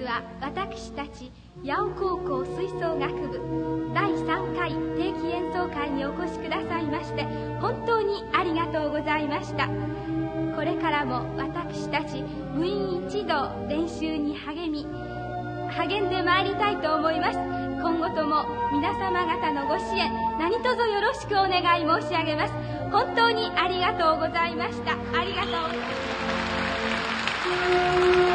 は私たち八尾高校吹奏楽部第3回定期演奏会にお越しくださいまして本当にありがとうございました。これからも私たち部員一同練習に励んでまいりたいと思います。今後とも皆様方のご支援何卒よろしくお願い申し上げます。本当にありがとうございました。ありがとうございます。